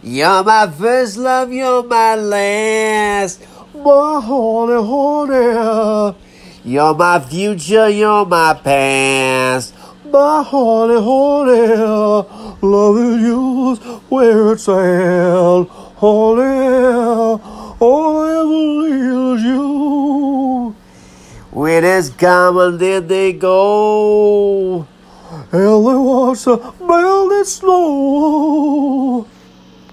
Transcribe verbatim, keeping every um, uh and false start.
You're my first love, you're my last. My honey, honey. You're my future, you're my past. My honey, honey. Loving you's where it's at. Honey, all I ever need is you. Winners come and then they go. And they watch the melting snow.